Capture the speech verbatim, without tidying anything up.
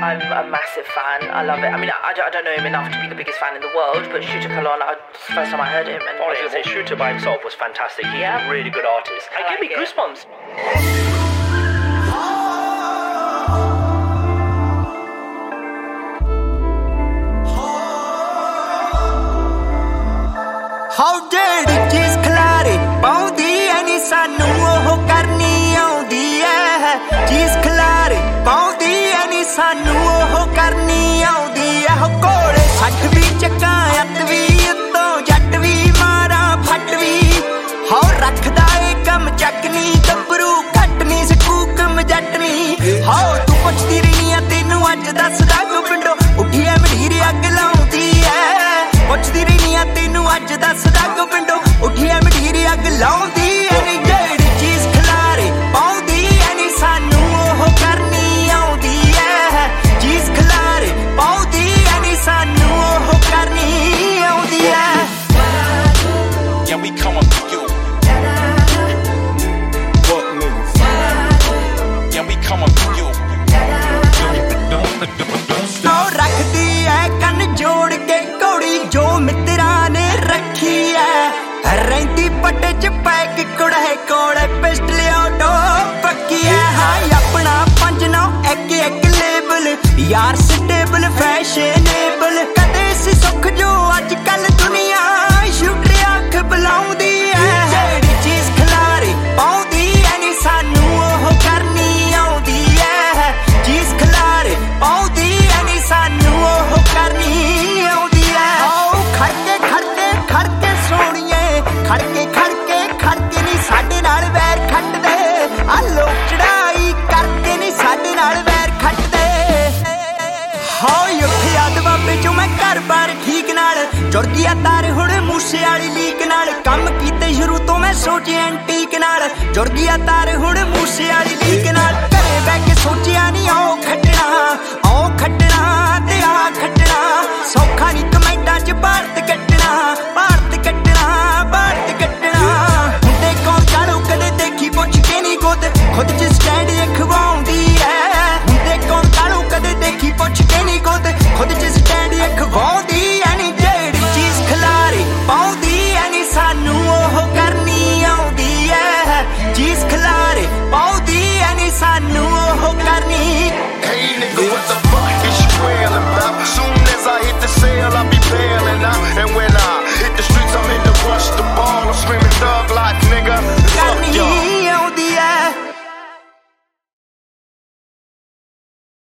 I'm a massive fan. I love it. I mean, I don't, I don't know him enough to be the biggest fan in the world, but Shooter Kalon, I, it's the first time I heard him. And honestly, I say Shooter by himself was fantastic. He's yeah. a really good artist. I it gave like me it. goosebumps. How did it just clare paudi ani sanu oh karni audi hai cheese clare paudi ani sanu oh karni audi hai kole sat vi chakka at vi utto jat vi mara phat vi ho rakhda e kam chakni gabru khatni ਸਕੂਕਮ ਜੱਟਨੀ ਹੋ ਤੂੰ ਪੁੱਛਦੀ ਰਹੀ ਆ ਤੈਨੂੰ ਅੱਜ ਦੱਸਦਾ ਕੋ ਪਿੰਡੋ ਉੱਠੀ ਐ ਮਢੀਰ ਅੱਗ ਲਾਉਂਦੀ ਐ ਪੁੱਛਦੀ ਰਹੀ ਆ ਤੈਨੂੰ ਅੱਜ ਦੱਸਦਾ ਕੋ ਪਿੰਡੋ ਉੱਠੀ ਐ ਮਢੀਰ ਅੱਗ ਲਾਉਂਦੀ ਐ ਨੀ ਜਿਹੜੀ ਚੀਜ਼ ਖਿਲਾਰੇ ਪਾਉਂਦੀ ਐ ਨੀ ਸਾਨੂੰ ਉਹ ਕਰਨੀ ਆਉਂਦੀ ਐ ਚੀਜ਼ ਖਿਲਾਰੇ ਪਾਉਂਦੀ ਐ ਨੀ ਸਾਨੂੰ ਉਹ ਕਰਨੀ ਆਉਂਦੀ ਐ Yeah, we coming for you. Fuck niggas. Yeah, we coming for you. ਉਹ ਰੱਖਦੀ ਐ ਕੰਨ ਜੋੜ ਕੇ ਘੋੜੀ ਜੋ ਮਿੱਤਰਾਂ ਨੇ ਰੱਖੀ ਐ ਰਹਿੰਦੀ ਪੱਟੇ ਚ ਪੈ ਕੇ ਕੁੜੇ ਕੋਲੇ ਪਿਸਟਲ ਆਟੋ ਪੱਕੀ ਐ ਹਾਂ ਆਪਣਾ ਪੰਜ ਨੌ ਇੱਕ ਇੱਕ ਲੇਬਲ ਯਾਰ ਸਟੇਬਲ ਫੈਸ਼ਨੇਬਲ ਕਦੇ ਸੀ ਸੁੱਖ ਜੋ ਅੱਜ ਕੱਲ ਦੁਨੀਆ ਸ਼ੂਟਰ ਅੱਖ ਬੁਲਾਉਂਦੀ ਐ ਜਿਹੜੀ ਚੀਜ਼ ਖਿਲਾਰੇ ਪਾਉਂਦੀ ਐ ਨੀ ਸਾਨੂੰ ਉਹ ਕਰਨੀ ਆਉਂਦੀ ਐ ਚੀਜ਼ ਖਿਲਾਰੇ ਪਾਉਂਦੀ ਐ ਨੀ ਸਾਨੂੰ ਉਹ ਕਰਨੀ ਆਉਂਦੀ ਐ ਓ ਖੜਕੇ ਖੜਕੇ ਖੜਕੇ ਸੋਣੀਏ ਖੜਕੇ ਖੜਕੇ ਖੜਕੇ ਨੀ ਸਾਡੇ ਨਾਲ ਵੈਰ ਖੱਟਦੇ ਆ ਲੋਕ ਚੜਾਈ ਕਰਕੇ ਨੀ ਸਾਡੇ ਨਾਲ ਵੈਰ ਖੱਟਦੇ ਹੋ ਯੁੱਖ ਬਾਬੇ ਚੋਂ ਮੈਂ ਘਰ ਬਾਰ ਠੀਕ ਨਾਲ ਜੁੜ ਗਿਆ ਤਾਰ ਹੁਣ ਮੂਸੇ ਵਾਲੀ ਲੀਕ ਨਾਲ ਕੰਮ ਕੀਤੇ ਸ਼ੁਰੂ ਤੋਂ ਮੈਂ ਸੋਚਿਆ ਐਂਟੀਕ ਨਾਲ ਜੁੜ ਗਿਆ ਤਾਰ ਹੁਣ ਮੂਸੇ ਵਾਲੀ ਲੀਕ ਨਾਲ ਘਰੇ ਬਹਿ ਕੇ ਸੋਚਿਆ ਨਹੀਂ ਔਖ